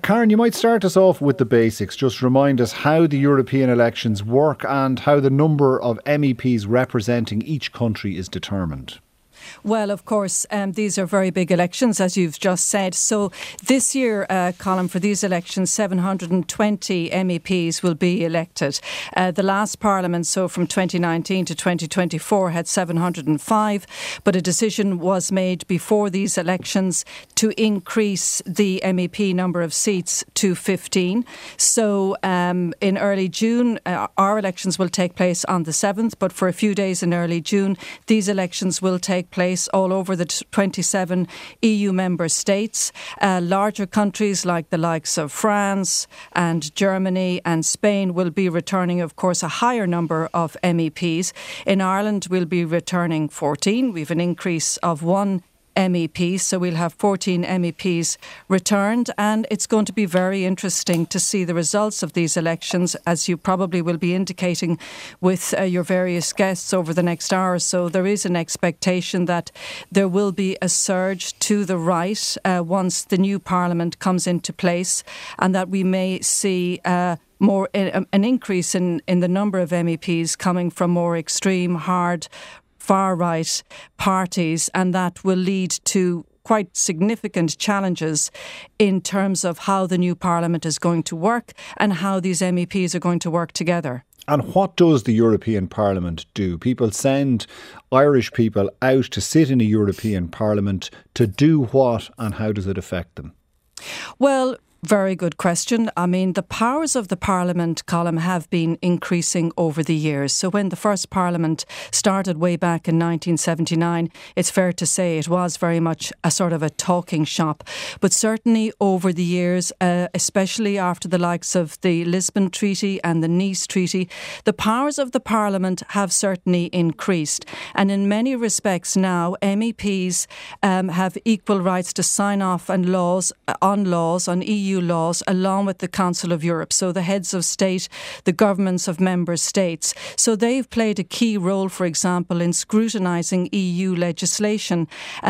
Karen, you might start us off with the basics. Just remind us how the European elections work and how the number of MEPs representing each country is determined. Well, of course, these are very big elections, as you've just said. So this year, Colin, for these elections, 720 MEPs will be elected. The last parliament, so from 2019 to 2024, had 705. But a decision was made before these elections to increase the MEP number of seats to 15. So in early June, our elections will take place on the 7th. But for a few days in early June, these elections will take place all over the 27 EU member states. Larger countries like the likes of France and Germany and Spain will be returning, of course, a higher number of MEPs. In Ireland, we'll be returning 14. We have an increase of one MEPs, so we'll have 14 MEPs returned, and it's going to be very interesting to see the results of these elections, as you probably will be indicating with your various guests over the next hour or so. There is an expectation that there will be a surge to the right once the new parliament comes into place, and that we may see an increase in the number of MEPs coming from more extreme, hard, far-right parties, and that will lead to quite significant challenges in terms of how the new parliament is going to work and how these MEPs are going to work together. And what does the European Parliament do? People send Irish people out to sit in a European Parliament to do what, and how does it affect them? Well, very good question. I mean, the powers of the Parliament, Colin, have been increasing over the years. So when the first Parliament started way back in 1979, it's fair to say it was very much a sort of a talking shop. But certainly over the years, especially after the likes of the Lisbon Treaty and the Nice Treaty, the powers of the Parliament have certainly increased. And in many respects now, MEPs have equal rights to sign off on laws, on EU laws, along with the Council of Europe, so the heads of state, the governments of member states. So they've played a key role, for example, in scrutinising EU legislation.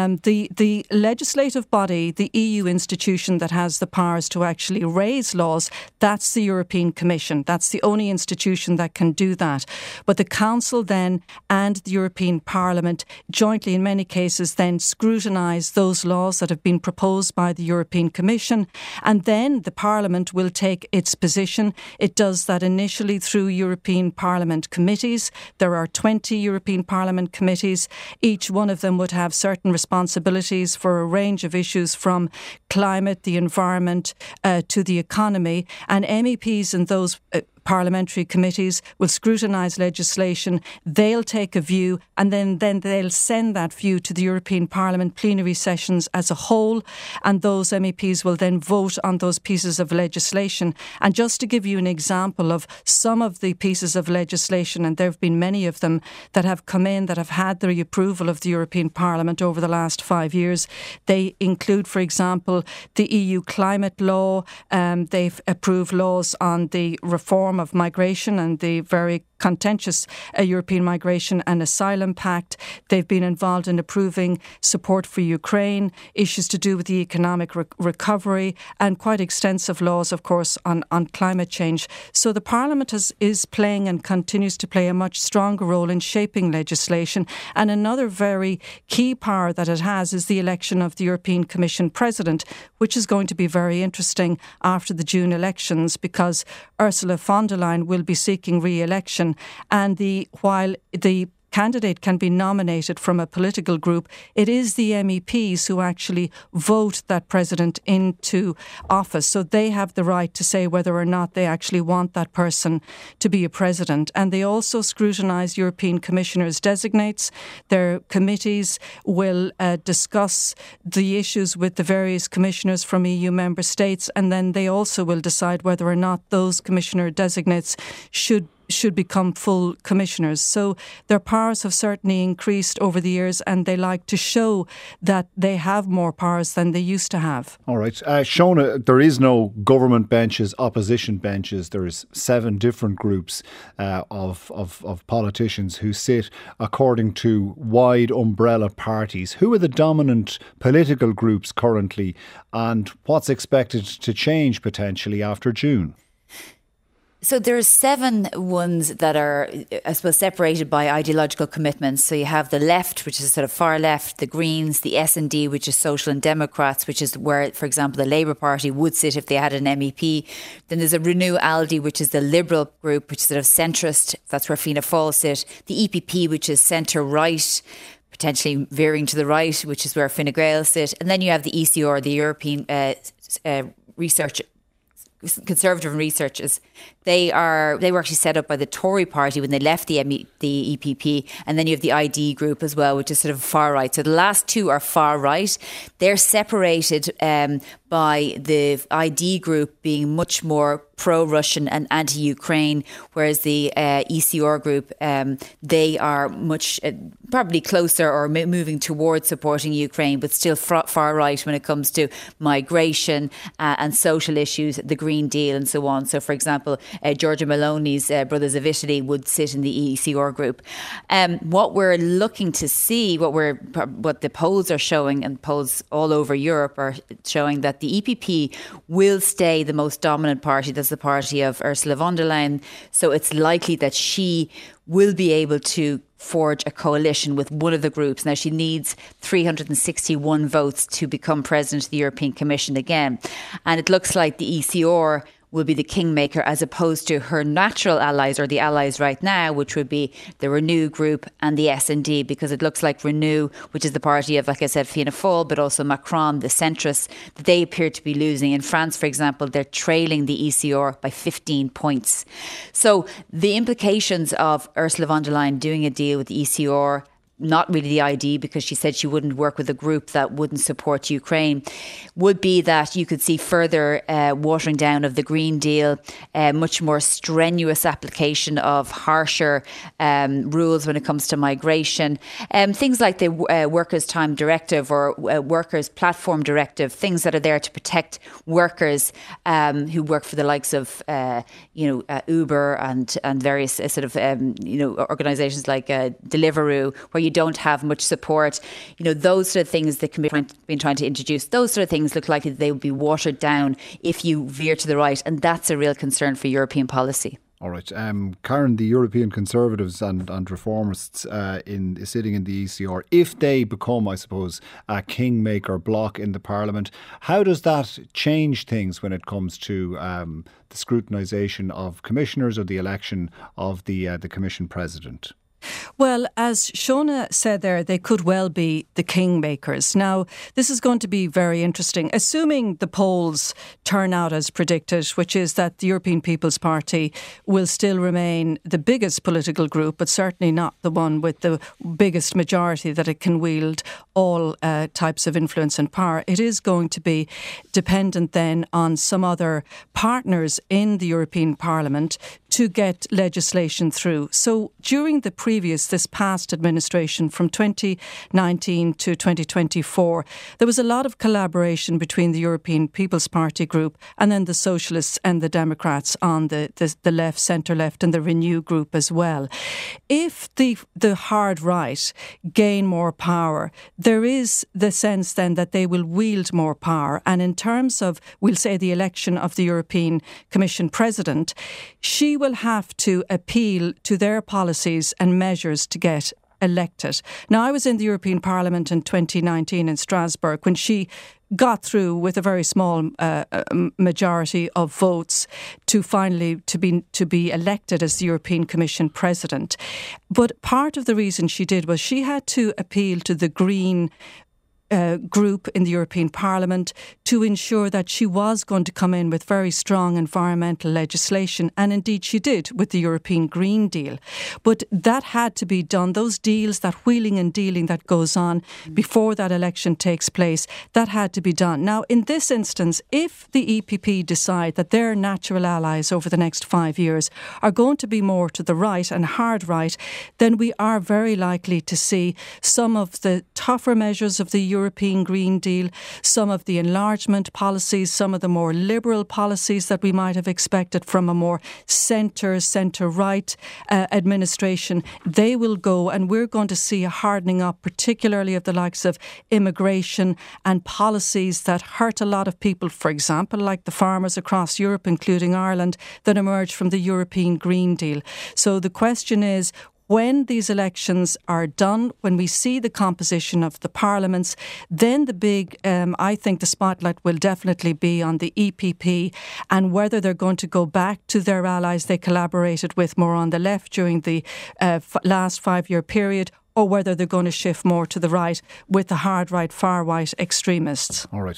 The legislative body, the EU institution that has the powers to actually raise laws, that's the European Commission. That's the only institution that can do that. But the Council then and the European Parliament jointly, in many cases, then scrutinise those laws that have been proposed by the European Commission, and then the Parliament will take its position. It does that initially through European Parliament committees. There are 20 European Parliament committees. Each one of them would have certain responsibilities for a range of issues, from climate, the environment, to the economy. And MEPs in those parliamentary committees will scrutinise legislation. They'll take a view, and then they'll send that view to the European Parliament plenary sessions as a whole, and those MEPs will then vote on those pieces of legislation. And just to give you an example of some of the pieces of legislation, and there have been many of them that have come in that have had the approval of the European Parliament over the last 5 years, they include, for example, the EU climate law. They've approved laws on the reform of migration and the very contentious European Migration and Asylum Pact. They've been involved in approving support for Ukraine, issues to do with the economic recovery, and quite extensive laws, of course, on climate change. So the Parliament is playing and continues to play a much stronger role in shaping legislation. And another very key power that it has is the election of the European Commission President, which is going to be very interesting after the June elections, because Ursula von der Leyen will be seeking re-election. And while the candidate can be nominated from a political group, it is the MEPs who actually vote that president into office. So they have the right to say whether or not they actually want that person to be a president. And they also scrutinise European commissioners designates. Their committees will discuss the issues with the various commissioners from EU member states, and then they also will decide whether or not those commissioner designates should should become full commissioners. So their powers have certainly increased over the years, and they like to show that they have more powers than they used to have. All right. Shona, there is no government benches, opposition benches. There's 7 different groups of politicians who sit according to wide umbrella parties. Who are the dominant political groups currently, and what's expected to change potentially after June? So there are 7 ones that are, I suppose, separated by ideological commitments. So you have the left, which is sort of far left, the Greens, the S&D, which is Social and Democrats, which is where, for example, the Labour Party would sit if they had an MEP. Then there's a Renew Aldi, which is the Liberal group, which is sort of centrist. That's where Fianna Fáil sit. The EPP, which is centre-right, potentially veering to the right, which is where Fine Gael sit. And then you have the ECR, the European Conservative Researchers. They were actually set up by the Tory party when they left the EPP, and then you have the ID group as well, which is sort of far right. So the last 2 are far right. They're separated by the ID group being much more pro-Russian and anti-Ukraine, whereas the ECR group, they are much probably closer or moving towards supporting Ukraine, but still far right when it comes to migration and social issues, the Green Deal and so on. So, for example, Giorgia Meloni's Brothers of Italy would sit in the ECR group. What we're looking to see, what the polls are showing, and polls all over Europe are showing that the EPP will stay the most dominant party. That's the party of Ursula von der Leyen. So it's likely that she will be able to forge a coalition with one of the groups. Now, she needs 361 votes to become president of the European Commission again. And it looks like the ECR will be the kingmaker as opposed to her natural allies, or the allies right now, which would be the Renew group and the S&D, because it looks like Renew, which is the party of, like I said, Fianna Fáil, but also Macron, the centrists, they appear to be losing. In France, for example, they're trailing the ECR by 15 points. So the implications of Ursula von der Leyen doing a deal with the ECR, not really the ID, because she said she wouldn't work with a group that wouldn't support Ukraine, would be that you could see further watering down of the Green Deal, much more strenuous application of harsher rules when it comes to migration, things like the Workers' Time Directive or Workers' Platform Directive, things that are there to protect workers who work for the likes of Uber and various sort of organisations like Deliveroo, where you don't have much support. Those sort of things the Commission have been trying to introduce, those sort of things look like they would be watered down if you veer to the right. And that's a real concern for European policy. All right. Karen, the European Conservatives and Reformists sitting in the ECR, if they become, I suppose, a kingmaker bloc in the Parliament, how does that change things when it comes to the scrutinisation of commissioners or the election of the Commission President? Well, as Shona said there, they could well be the kingmakers. Now, this is going to be very interesting. Assuming the polls turn out as predicted, which is that the European People's Party will still remain the biggest political group, but certainly not the one with the biggest majority that it can wield all types of influence and power. It is going to be dependent then on some other partners in the European Parliament to get legislation through. So during this past administration from 2019 to 2024, there was a lot of collaboration between the European People's Party group and then the Socialists and the Democrats on the left, centre left, and the Renew group as well. If the hard right gain more power, there is the sense then that they will wield more power. And in terms of, we'll say, the election of the European Commission President, she will have to appeal to their policies and measures to get elected. Now, I was in the European Parliament in 2019 in Strasbourg when she got through with a very small majority of votes to finally to be elected as the European Commission President. But part of the reason she did was she had to appeal to the Green group in the European Parliament to ensure that she was going to come in with very strong environmental legislation, and indeed she did with the European Green Deal. But that had to be done. Those deals, that wheeling and dealing that goes on before that election takes place, that had to be done. Now, in this instance, if the EPP decide that their natural allies over the next 5 years are going to be more to the right and hard right, then we are very likely to see some of the tougher measures of the European Green Deal, some of the enlargement policies, some of the more liberal policies that we might have expected from a more centre-right administration. They will go, and we're going to see a hardening up, particularly of the likes of immigration and policies that hurt a lot of people, for example, like the farmers across Europe, including Ireland, that emerged from the European Green Deal. So the question is, when these elections are done, when we see the composition of the parliaments, then the big, I think the spotlight will definitely be on the EPP and whether they're going to go back to their allies they collaborated with more on the left during the last 5-year period, or whether they're going to shift more to the right with the hard right, far right extremists. All right.